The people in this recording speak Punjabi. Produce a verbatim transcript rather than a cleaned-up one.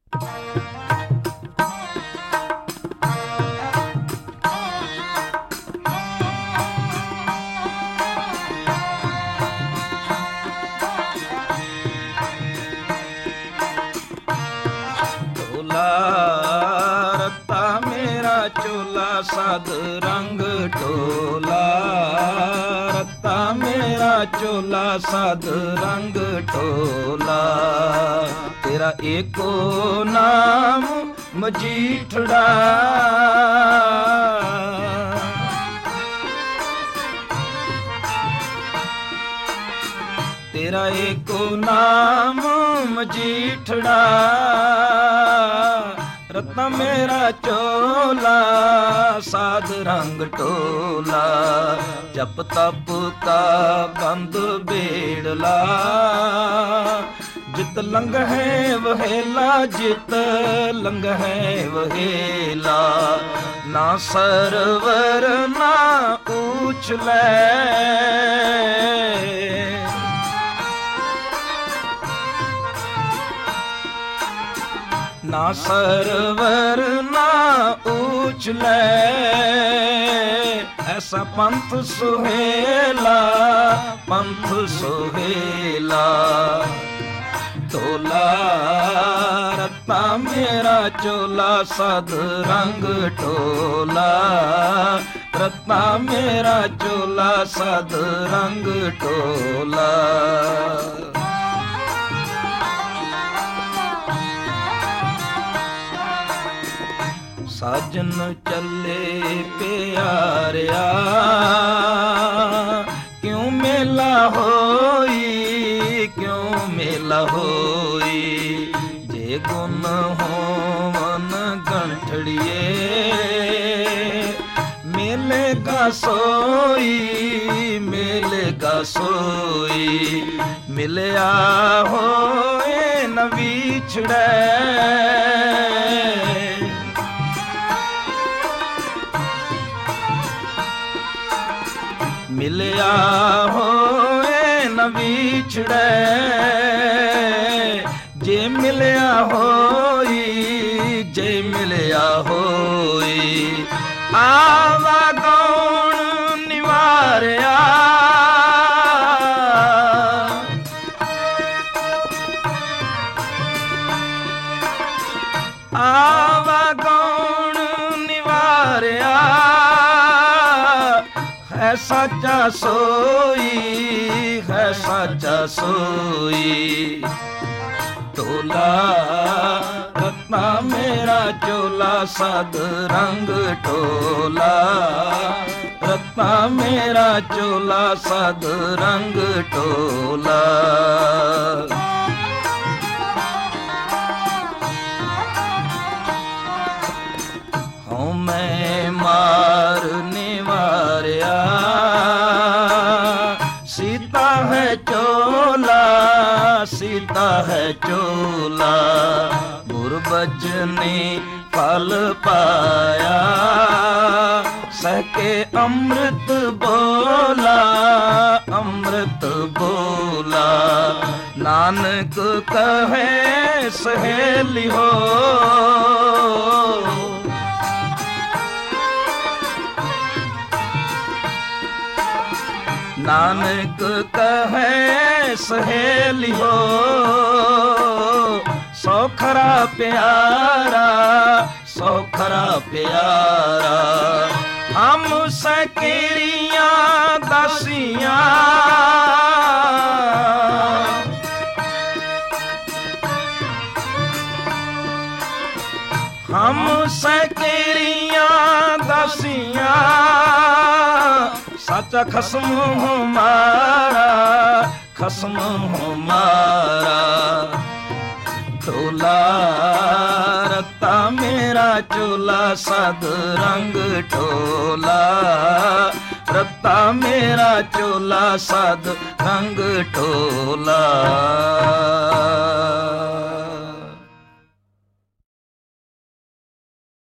ਰੱਤਾ ਮੇਰਾ ਚੋਲਾ ਸਾਧ ਰੰਗ ਢੋਲਾ, ਰੱਤਾ ਮੇਰਾ ਚੋਲਾ ਸਾਧ ਰੰਗ ਢੋਲਾ। ਤੇਰਾ ਏਕੋ ਨਾਮ ਮਜੀਠੜਾ, ਤੇਰਾ ਏਕੋ ਨਾਮ ਮਜੀਠੜਾ। ਰੱਤਾ ਮੇਰਾ ਚੋਲਾ ਸਾਧ ਰੰਗ ਢੋਲਾ, ਜਪ ਤਪ ਕਾ ਬੰਦ ਬੇੜਲਾ। ਜਿਤ ਲੰਘੈ ਵਹੇਲਾ, ਜਿਤ ਲੰਘੈ ਵਹੇਲਾ। ਨਾ ਸਰਵਰ ਨਾ ਉਛਲੈ, ਨਾ ਸਰਵਰ ਨਾ ਉਛਲੈ। ਐਸਾ ਪੰਥ ਸੁਹੇਲਾ, ਪੰਥ ਸੁਹੇਲਾ। ਢੋਲਾ ਰੱਤਾ ਮੇਰਾ ਚੋਲਾ ਸਾਧ ਰੰਗ ਢੋਲਾ, ਰੱਤਾ ਮੇਰਾ ਚੋਲਾ ਸਾਧ ਰੰਗ ਢੋਲਾ। ਸਾਜਨ ਚੱਲੇ ਪਿਆਰਿਆ, ਕਿਉਂ ਮੇਲਾ ਹੋਈ, ਕਿਉਂ ਮੇਲਾ ਹੋਈ। ਜੇ ਗੁਣ ਹੋਵਨ ਗੰਠੜੀਏ, ਮਿਲੇਗਾ ਸੋਈ, ਮਿਲੇਗਾ ਸੋਈ। ਮਿਲਿਆ ਹੋਏ ਨ ਵਿਛੜੈ, ਮਿਲਿਆ ਹੋਏ ਨ ਵਿਛੜੈ। ਜੇ ਮਿਲਿਆ ਹੋਈ, ਜੇ ਮਿਲਿਆ ਹੋਈ। ਆਵਾ ਗੌਣ ਨਿਵਾਰਿਆ, ਆਵਾ ਗੌਣ ਨਿਵਾਰਿਆ। ਹੈ ਸਾਚਾ ਸੋਈ, ਹੈ ਸਾਚਾ ਸੋਈ। ਢੋਲਾ ਰੱਤਾ ਮੇਰਾ ਚੋਲਾ ਸਾਧ ਰੰਗ ਢੋਲਾ, ਰੱਤਾ ਮੇਰਾ ਚੋਲਾ ਸਾਧ ਰੰਗ ਢੋਲਾ। ਹਉ ਮੈਂ ਮਾਰ ਨਿਵਾਰਿਆ, ਸੀਤਾ ਹੈ ਚੋਲਾ, ਸੀਤਾ ਹੈ ਚੋਲਾ। ਗੁਰਬਚਨੀ ਫਲ ਪਾਇਆ, ਸਹਿ ਕੇ ਅੰਮ੍ਰਿਤ ਬੋਲਾ, ਅੰਮ੍ਰਿਤ ਬੋਲਾ। ਨਾਨਕ ਕਹੇ ਸਹੇਲੀ ਹੋ, ਨਾਨਕ ਕਹੇ ਸਹੇਲੀ ਹੋ। ਸੌਖਰਾ ਪਿਆਰਾ, ਸੌਖਰਾ ਪਿਆਰਾ। ਹਮ ਸਕੀਰੀਆਂ ਦਾਸੀਆਂ, ਹਮ ਸਕੀਰੀਆਂ ਦਾਸੀਆਂ। ਸਾਚਾ ਖਸਮ ਹਮਾਰਾ, ਖਸਮ ਹਮਾਰਾ। ਢੋਲਾ ਰੱਤਾ ਮੇਰਾ ਚੋਲਾ ਸਾਧ ਰੰਗ ਢੋਲਾ, ਰੱਤਾ ਮੇਰਾ ਚੋਲਾ ਸਾਧ ਰੰਗ ਢੋਲਾ।